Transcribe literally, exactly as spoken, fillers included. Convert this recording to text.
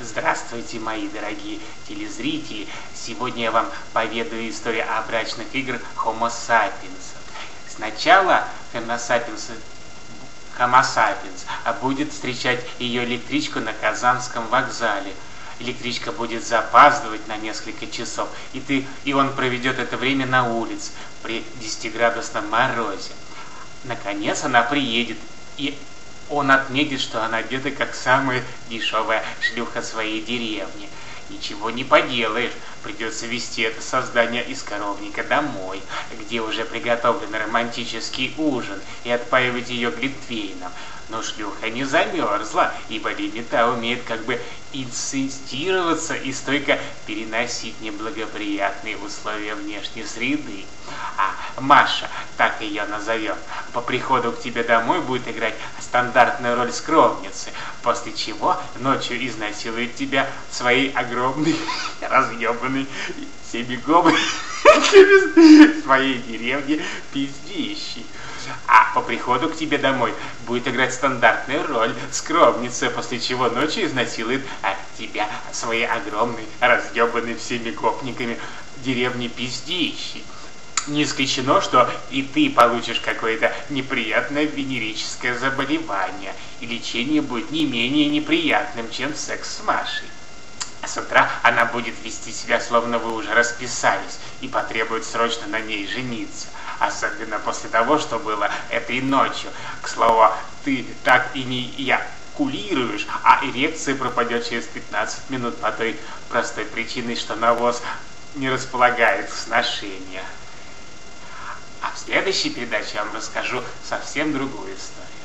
Здравствуйте, мои дорогие телезрители! Сегодня я вам поведаю историю о брачных играх Homo sapiens. Сначала Homo sapiens, Homo sapiens будет встречать ее электричку на Казанском вокзале. Электричка будет запаздывать на несколько часов, и, ты, и он проведет это время на улице при десятиградусном морозе. Наконец она приедет, и он отметит, что она одета как самая дешевая шлюха своей деревни. Ничего не поделаешь, придется везти это создание из коровника домой, где уже приготовлен романтический ужин, и отпаивать ее глинтвейном. Но шлюха не замерзла, ибо лимита умеет как бы инцестироваться и стойко переносить неблагоприятные условия внешней среды. А Маша, так ее назовем, по приходу к тебе домой будет играть стандартную роль скромницы, после чего ночью изнасилует тебя своей огромной, разъебанной семигобой своей деревни пиздищей. А по приходу к тебе домой будет играть стандартную роль скромницы, после чего ночью изнасилует а, тебя своей огромной, разъебанной всеми гопниками деревни пиздищей. Не исключено, что и ты получишь какое-то неприятное венерическое заболевание, и лечение будет не менее неприятным, чем секс с Машей. С утра она будет вести себя, словно вы уже расписались, и потребует срочно на ней жениться. Особенно после того, что было этой ночью. К слову, ты так и не эякулируешь, а эрекция пропадет через пятнадцать минут по той простой причине, что навоз не располагает к сношению. А в следующей передаче я вам расскажу совсем другую историю.